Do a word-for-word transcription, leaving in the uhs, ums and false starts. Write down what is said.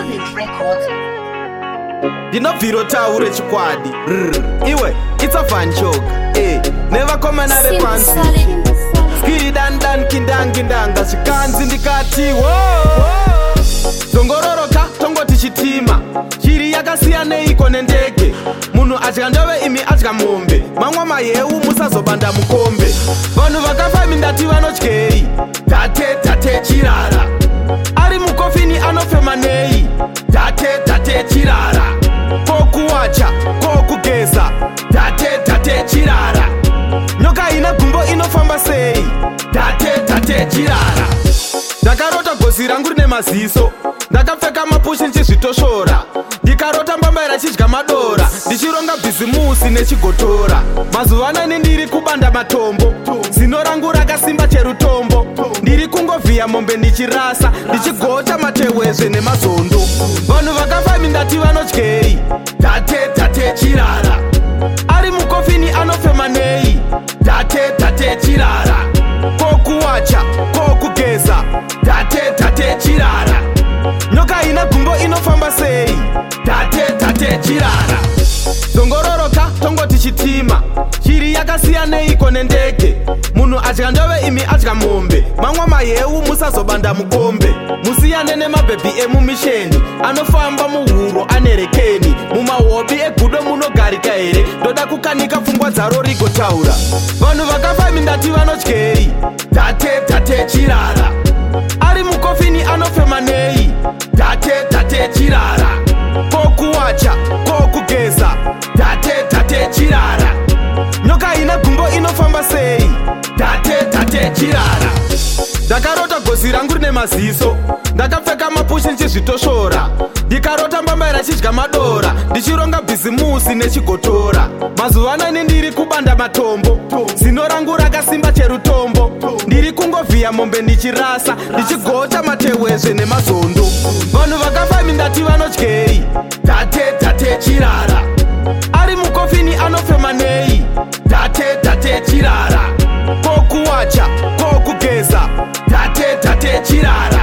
Ndinobviro taure chikwadi iwe it's a fun joke eh never come nare pansi skiri dan dan kindang kindanga chikanzi ndikati wo zongororoka tongoti chitima chiri yakasiyana iko nendege munhu atya ndove imi atya mombe mamwa mahewu musazobanda mukombe vanhu vakafami ndati vanodyei tate tate chirara ari mukofini anofema nei tate tate chirara kokuwacha kokugeza tate tate chirara nyoka ina gumbo inofamba sei tate tate chirara ndakarota gosi rangu rine maziso ndakapfeka mapushi ndichizvitoshora ndikarota mbamba irachidya madora ndichironga bhizimusi nechigotora mazuva anani ndiri kubanda matombo zino rangu rakasimba cherutombo ndiri kungovhiya mombe ndichirasa ndichigota matehwezve nemazondo vanhu vakafami ndati vanodyei tate tate chirara ari mukofini anofema nei tate tate chirara kokuwacha kokugeza tate tate chirara nyoka ina gumbo inofamba sei tate tate chirara zongororoka tongoti chitima chiri yakasiyana iko nendege munhu atya ndove imi atya mombe mamwa mahewu musazobanda mukombe musiyane nemabhebhi emumisheni anofamba muhuro anerekeni mumahobi egudo munogarika here ndoda kukanika pfungwa dzaro rigotaura vanhu vakafami ndati vanodyei tate tate chirara ari mukofini anofema nei tate tate chirara kokuwacha kokugeza tate tate chirara nyoka ina gumbo inofamba sei tate tate chirara ndakarota gosi rangu rine maziso ndakapfeka mapushi ndichizvitoshora ndikarota mbamba irachidya madora ndichironga bhizimusi nechigotora mazuva anani ndiri kubanda matombo zino rangu rakasimba cherutombo ndiri kungovhiya mombe ndichirasa ndichigota matehwezve nemazondo vanhu vakafami ndati vanodyei tate tate chirara ari mukofini anofema nei tate tate chirara kokuwacha kokugeza tate tate chirara